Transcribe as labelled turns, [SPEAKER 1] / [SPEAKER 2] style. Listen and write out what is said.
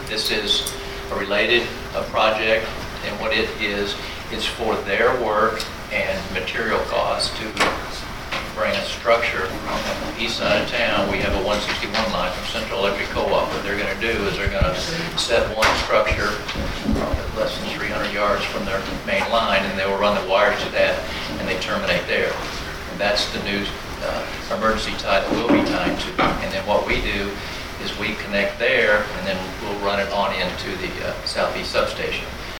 [SPEAKER 1] This is a related project, and what it is, it's for their work and material costs to bring a structure on the east side of town. We have a 161 line from Central Electric Co-op. What they're going to do is they're going to set one structure less than 300 yards from their main line, and they will run the wires to that, and they terminate there. And that's the new emergency tie that we'll be tied to. And then what we do is we connect there, and then we'll run it on into the southeast substation.